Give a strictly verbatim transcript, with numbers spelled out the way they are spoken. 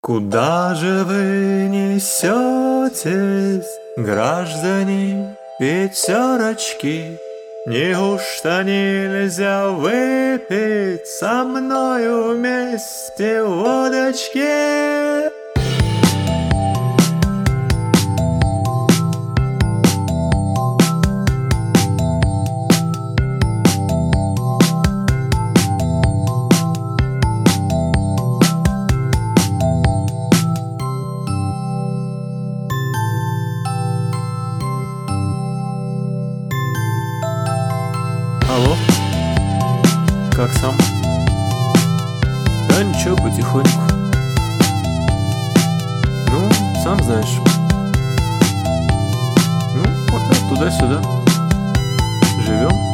Куда же вы несетесь, граждане пятерочки? Неужто нельзя выпить со мною вместе водочки? Алло, как сам? Да ничего, потихоньку. Ну, сам знаешь. Ну, пока туда-сюда. Живем.